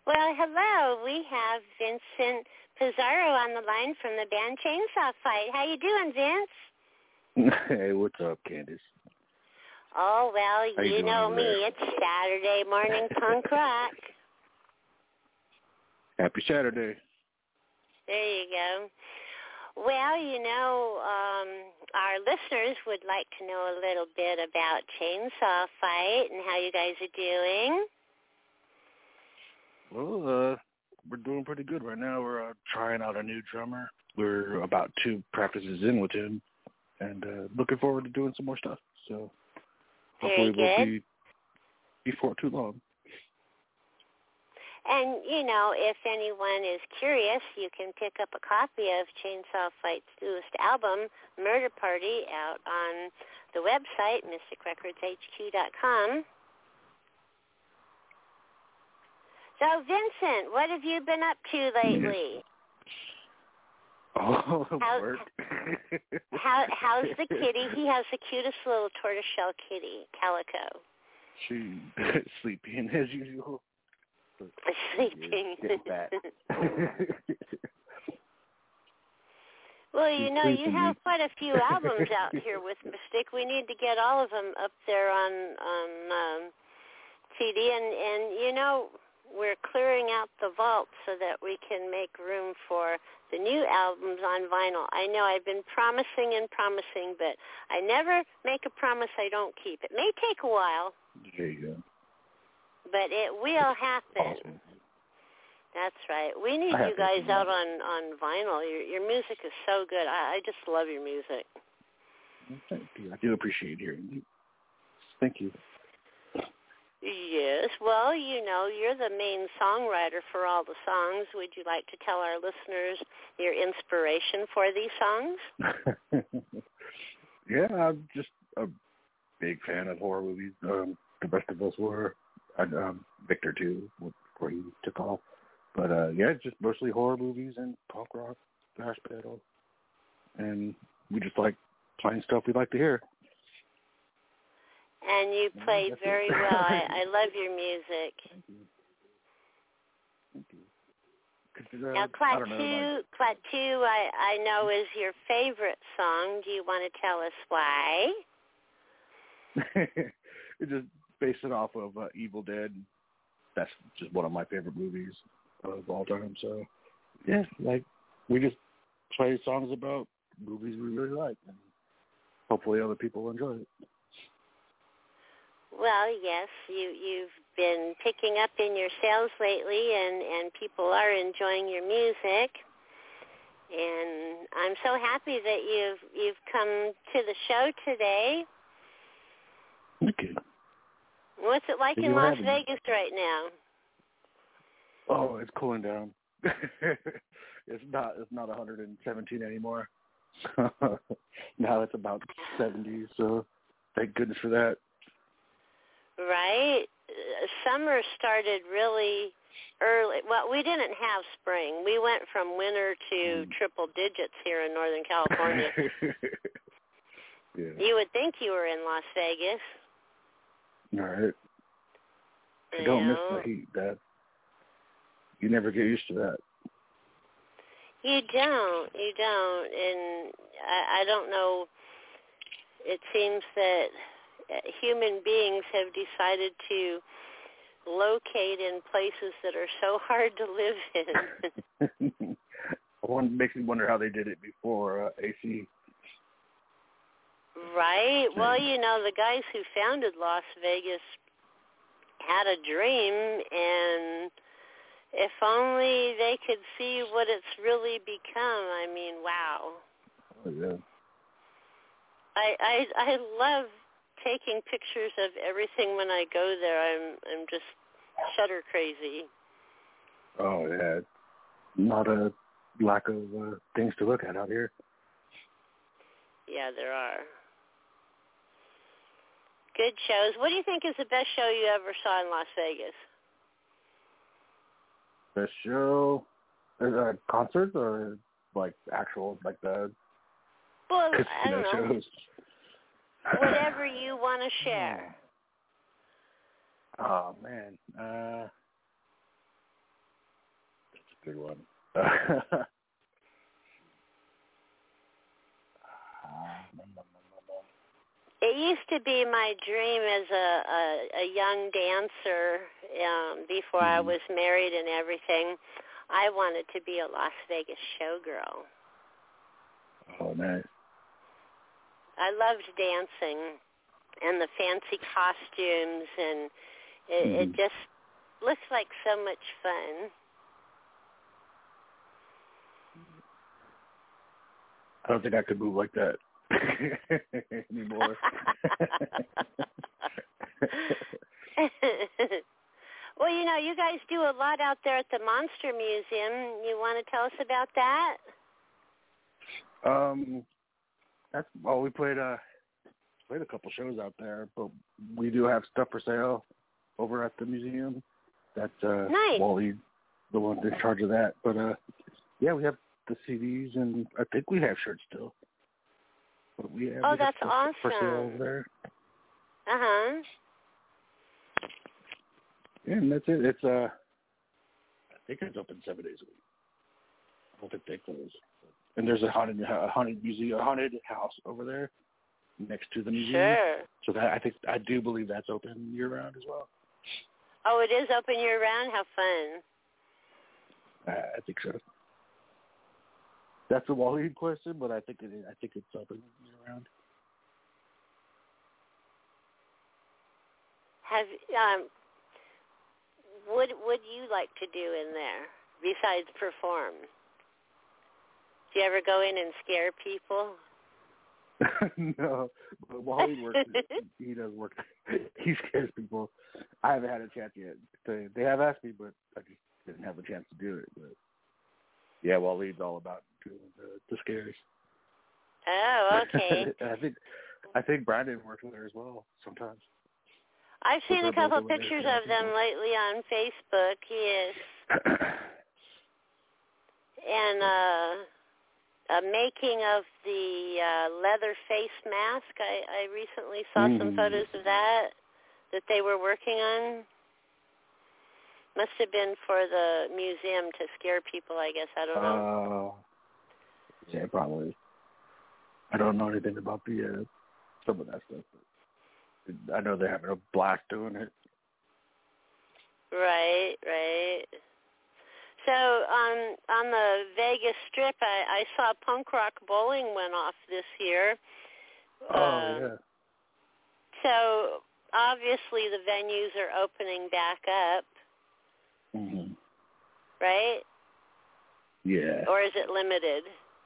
Well, hello. We have Vincent Pizarro on the line from the band Chainsaw Fight. How you doing, Vince? Hey, what's up, Candace? Oh, well, How you you know me. there? It's Saturday morning punk rock. Happy Saturday. There you go. Well, you know, um, our listeners would like to know a little bit about Chainsaw Fight and how you guys are doing. Well, uh, we're doing pretty good right now. We're uh, trying out a new drummer. We're about two practices in with him, and uh, looking forward to doing some more stuff. So hopefully Very we'll good. be before too long. And, you know, if anyone is curious, you can pick up a copy of Chainsaw Fight's newest album, Murder Party, out on the website, mystic records h q dot com. So, Vincent, what have you been up to lately? Oh, how, work. how, how's the kitty? He has the cutest little tortoiseshell kitty, Calico. She's sleeping as usual. Sleeping. Get back. Well, you She's know, you sleeping. have quite a few albums out here with Mystic. We need to get all of them up there on on um, C D, and and you know, we're clearing out the vault so that we can make room for the new albums on vinyl. I know I've been promising and promising, but I never make a promise I don't keep. It may take a while. There you go. But it will happen. Awesome. That's right. We need I you guys out on, on vinyl. Your your music is so good. I, I just love your music. Thank you. I do appreciate hearing you. Thank you. Yes. Well, you know, you're the main songwriter for all the songs. Would you like to tell our listeners your inspiration for these songs? Yeah, I'm just a big fan of horror movies. Um, the rest of us were. And, um, Victor, too, before he took off. But, uh, yeah, it's just mostly horror movies and punk rock, thrash metal. And we just like playing stuff we like to hear. And you played That's very it. well. I, I love your music. Thank you. Thank you. Uh, Now, I Clat don't know, two, Clat two, I, I know is your favorite song. Do you want to tell us why? like, it's just based it off of uh, Evil Dead. That's just one of my favorite movies of all time. So, yeah, like, we just play songs about movies we really like. And hopefully other people will enjoy it. Well, yes, you, you've been picking up in your sales lately, and, and people are enjoying your music. And I'm so happy that you've you've come to the show today. Thank you. What's it like Thank in you for Las having me. Vegas right now? Oh, it's cooling down. It's not it's not one hundred seventeen anymore. Now it's about seventy, so thank goodness for that. Right? Uh, Summer started really early. Well, we didn't have spring. We went from winter to Mm. triple digits here in Northern California. Yeah. You would think you were in Las Vegas. All right. I You don't miss know? the heat, Dad. You never get used to that. You don't. You don't. And I, I don't know. It seems that uh, human beings have decided to locate in places that are so hard to live in. One makes me wonder how they did it before uh, A C. Right? Well, you know, the guys who founded Las Vegas had a dream, and if only they could see what it's really become. I mean, wow. Oh, yeah. I, I I love taking pictures of everything when I go there. I'm I'm just shutter crazy. Oh, yeah. Not a lack of uh, things to look at out here. Yeah, there are. Good shows. What do you think is the best show you ever saw in Las Vegas? The show, uh, concerts or like actual, like the Well, I casino don't know. shows? Whatever you want to share. Oh, man. Uh, good one. Uh, It used to be my dream as a, a, a young dancer um, before mm-hmm. I was married and everything. I wanted to be a Las Vegas showgirl. Oh, nice. I loved dancing and the fancy costumes, and it, mm-hmm. it just looks like so much fun. I don't think I could move like that anymore. Well, you know, you guys do a lot out there at the Monster Museum. You want to tell us about that? Um, that's well, we played uh played a couple shows out there, but we do have stuff for sale over at the museum. That's uh, nice. Wally, the one in charge of that. But uh, yeah, we have the C Ds, and I think we have shirts still. But we have, oh, we that's have awesome. For sale over there. Uh huh. Yeah, and that's it. It's uh, I think it's open seven days a week. I don't think they close. And there's a haunted, a haunted museum, a haunted house over there next to the museum. Sure. So that I think I do believe that's open year round as well. Oh, it is open year round. How fun! Uh, I think so. That's a Wally question, but I think it is, I think it's open year round. Have um, what would you like to do in there besides perform? Do you ever go in and scare people? No, but Wally works. He does work. He scares people. I haven't had a chance yet. They, they have asked me, but I just didn't have a chance to do it. But yeah, Wally's all about doing the, the scares. Oh, okay. I think I think Brandon works there as well sometimes. I've seen a couple of pictures of them lately on Facebook. Yes, and uh, a making of the uh, leather face mask. I, I recently saw mm. some photos of that that they were working on. Must have been for the museum to scare people, I guess. I don't know. Uh, yeah, probably. I don't know anything about the uh, some of that stuff. But I know they're having a blast doing it. Right, right. So um, on the Vegas Strip, I, I saw Punk Rock Bowling went off this year. Oh, uh, yeah. So obviously the venues are opening back up. Mm-hmm. Right? Yeah. Or is it limited?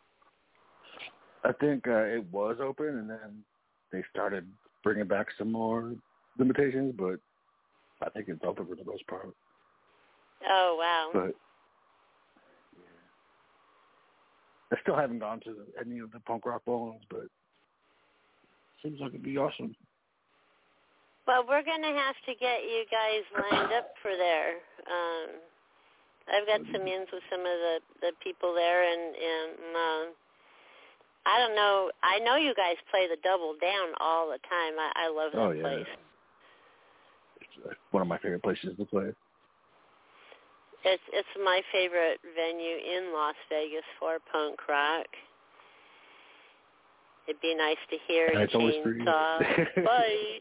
I think uh, it was open, and then they started bringing back some more limitations, but I think it's open for the most part. Oh, wow. But yeah. I still haven't gone to any of the punk rock bowlings, but it seems like it'd be awesome. Well, we're going to have to get you guys lined up for there. Um, I've got some ins with some of the, the people there, and, and um, I don't know. I know you guys play the Double Down all the time. I, I love that oh, yeah. place. It's one of my favorite places to play. It's it's my favorite venue in Las Vegas for punk rock. It'd be nice to hear and a it's always free. chainsaw. Bye.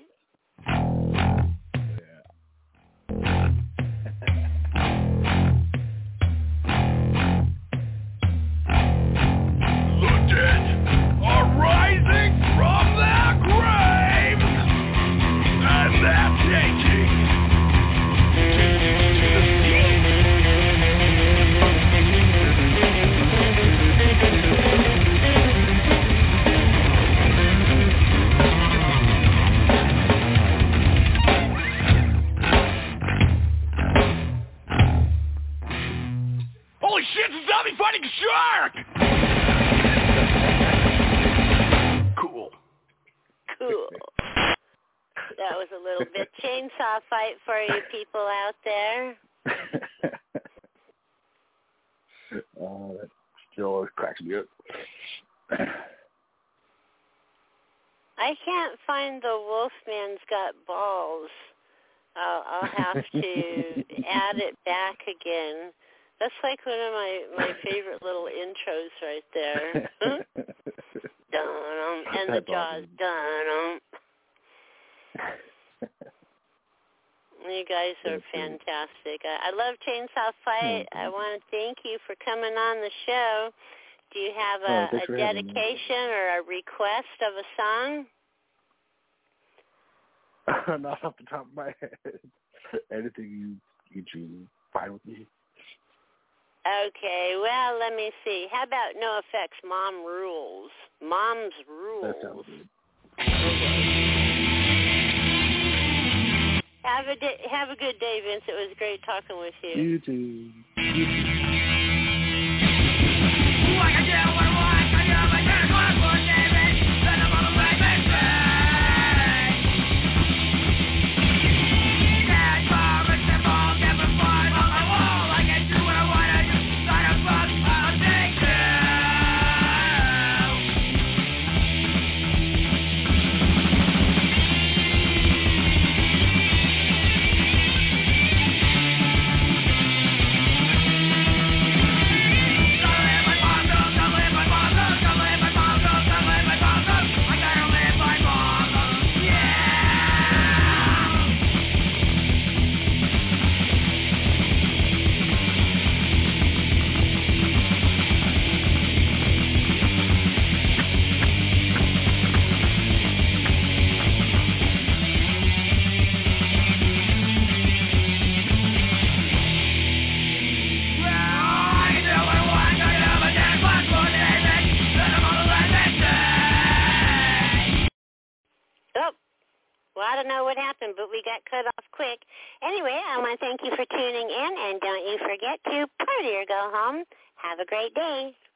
That was a little bit chainsaw fight for you people out there. Oh, that still always cracks me up. I can't find the Wolfman's Got Balls. I'll, I'll have to add it back again That's like one of my, my favorite little intros right there. Dun-um, and the Jaws. Dun-um. You guys are fantastic. I, I love Chainsaw Fight. I want to thank you for coming on the show. Do you have a, oh, a dedication or a request of a song? Not off the top of my head. Anything you, you choose, fine with me. Okay, well, let me see. How about NoFX, Mom Rules? Mom's Rules. That sounds good. Okay. Have a, day, have a good day, Vince. It was great talking with you. You too. You too. Well, I don't know what happened, but we got cut off quick. Anyway, I want to thank you for tuning in, and don't you forget to party or go home. Have a great day.